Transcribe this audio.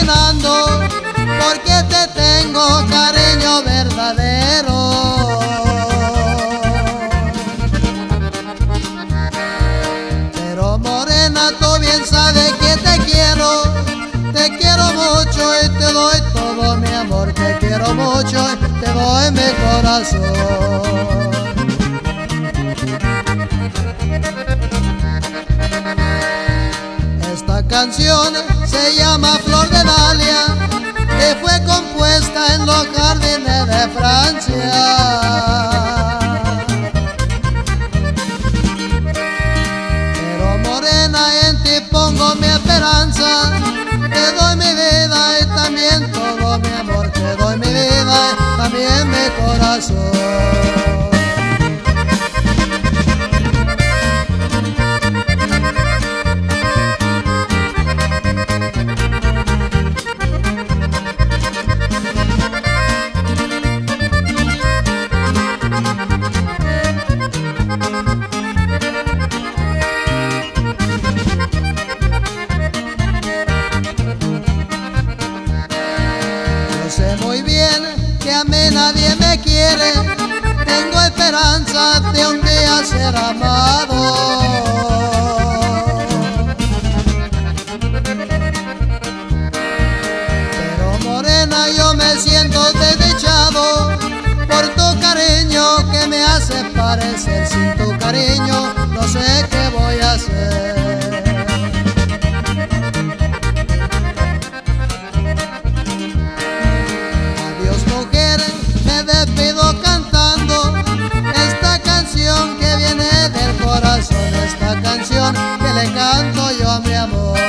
imaginando, porque te tengo cariño verdadero. Pero morena, tú bien sabes que te quiero mucho y te doy todo mi amor. Te quiero mucho y te doy mi corazón. Esta canción se llama Flor de Dalia, que fue compuesta en los jardines de Francia. Pero morena, en ti pongo mi esperanza, te doy mi vida y también todo mi amor. Te doy mi vida y también mi corazón. Sé muy bien que a mí nadie me quiere, tengo esperanza de un día ser amado. Pero morena, yo me siento desdichado por tu cariño que me hace parecer. Sin tu cariño no sé qué voy a hacer. Me despido cantando esta canción que viene del corazón, esta canción que le canto yo a mi amor.